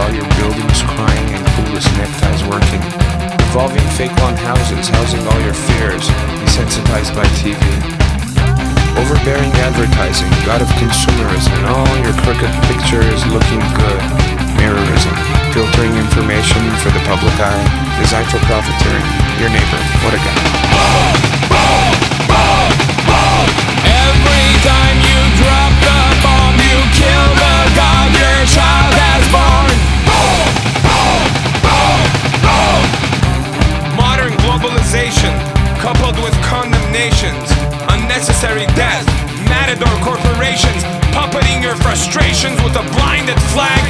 while your building's crying and clueless neckties working. Revolving fake lawn houses housing all your fears, desensitized by TV. Overbearing advertising, god of consumerism, and all your crooked pictures looking good. Mirrorism, filtering information for the public eye, designed for profiteering. Your neighbor, what a guy. Every time you drop the bomb, you kill the god your child has born. Modern globalization, coupled with condemnations, unnecessary death, matador corporations, puppeting your frustrations with a blinded flag